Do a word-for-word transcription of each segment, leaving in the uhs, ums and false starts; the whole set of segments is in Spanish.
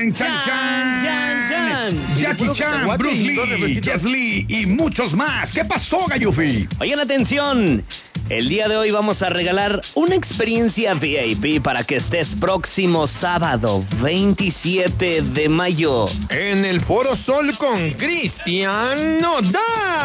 Chan, Chan, Chan, Chan, Chan. Jackie Chan, Bruce Lee, Jet Li y muchos más. ¿Qué pasó, Gallufi? Oigan, atención. El día de hoy vamos a regalar una experiencia V I P para que estés próximo sábado veintisiete de mayo en el Foro Sol con Cristian Nodal.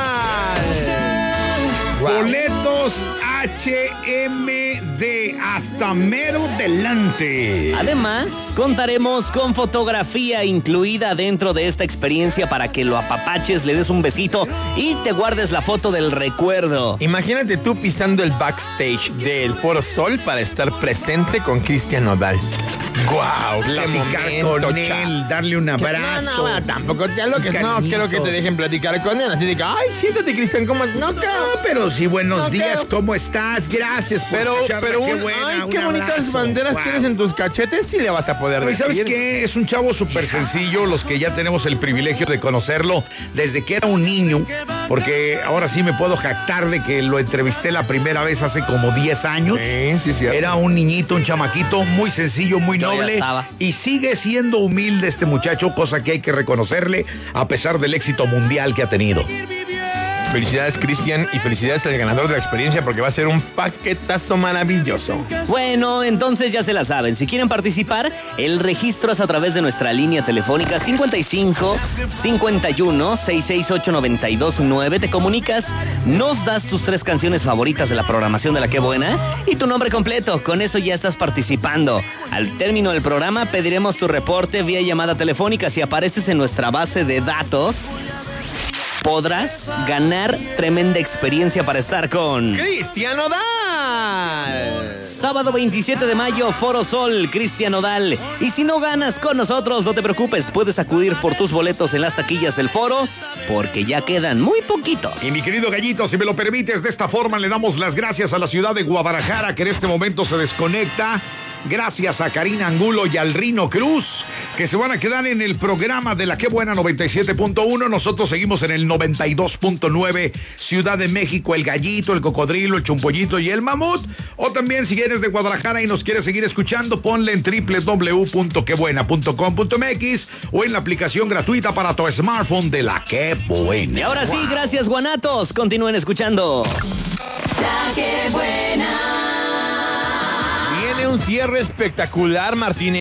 Wow. Boletos H M D hasta mero delante. Además, contaremos con fotografía incluida dentro de esta experiencia para que lo apapaches, le des un besito y te guardes la foto del recuerdo. Imagínate tú pisando el backstage del Foro Sol para estar presente con Cristian Nodal. ¡Guau! Platicar con él, darle un abrazo. No, no, tampoco te lo que no quiero que te dejen platicar con él. Así de que, ay, siéntate, Cristian, ¿cómo? No, no, pero sí, buenos no, días, creo. ¿cómo estás? Gracias por pero, escucharme, pero qué un, buena, ay, un qué abrazo. bonitas banderas wow. tienes en tus cachetes, sí le vas a poder decir. ¿Sabes qué? Es un chavo súper sencillo, los que ya tenemos el privilegio de conocerlo desde que era un niño, porque ahora sí me puedo jactar de que lo entrevisté la primera vez hace como diez años. Sí, sí, sí. Era un niñito, un chamaquito, muy sencillo, muy Yo noble. Y sigue siendo humilde este muchacho, cosa que hay que reconocerle a pesar del éxito mundial que ha tenido. Felicidades, Cristian, y felicidades al ganador de la experiencia porque va a ser un paquetazo maravilloso. Bueno, entonces ya se la saben. Si quieren participar, el registro es a través de nuestra línea telefónica cincuenta y cinco, cincuenta y uno, sesenta y sesenta y ocho, noventa y dos nueve. Te comunicas, nos das tus tres canciones favoritas de la programación de La Qué Buena y tu nombre completo. Con eso ya estás participando. Al término del programa pediremos tu reporte vía llamada telefónica. Si apareces en nuestra base de datos, podrás ganar tremenda experiencia para estar con Cristian Nodal. Sábado veintisiete de mayo, Foro Sol, Cristian Nodal. Y si no ganas con nosotros, no te preocupes, puedes acudir por tus boletos en las taquillas del foro, porque ya quedan muy poquitos. Y mi querido Gallito, si me lo permites, de esta forma le damos las gracias a la ciudad de Guadalajara, que en este momento se desconecta. Gracias a Karina Angulo y al Rino Cruz, que se van a quedar en el programa de La Qué Buena noventa y siete punto uno. Nosotros seguimos en el noventa y dos punto nueve, Ciudad de México, el Gallito, el Cocodrilo, el Chumpollito y el Mamut. O también si eres de Guadalajara y nos quieres seguir escuchando, ponle en doble u doble u doble u punto qué buena punto com punto m x o en la aplicación gratuita para tu smartphone de La Qué Buena. Y ahora wow. sí, gracias, guanatos. Continúen escuchando La Qué Buena. Un cierre espectacular, Martínez.